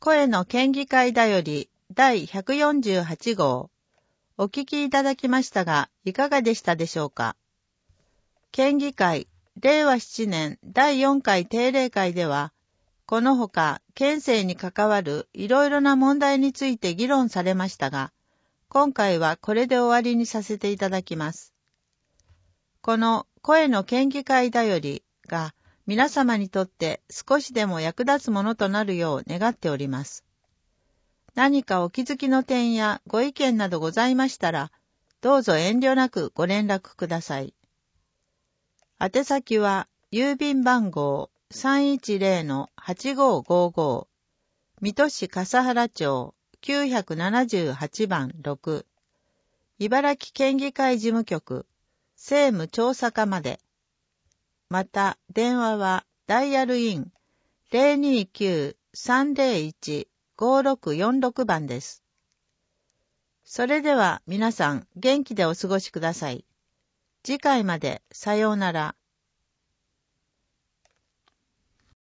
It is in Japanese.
声の県議会だより第148号お聞きいただきましたがいかがでしたでしょうか。県議会令和7年第4回定例会ではこのほか県政に関わるいろいろな問題について議論されましたが、今回はこれで終わりにさせていただきます。この声の県議会だよりが皆様にとって少しでも役立つものとなるよう願っております。何かお気づきの点やご意見などございましたら、どうぞ遠慮なくご連絡ください。宛先は郵便番号 310-8555 水戸市笠原町978番6茨城県議会事務局政務調査課まで。また、電話はダイヤルイン 029-301-5646 番です。それでは皆さん元気でお過ごしください。次回までさようなら。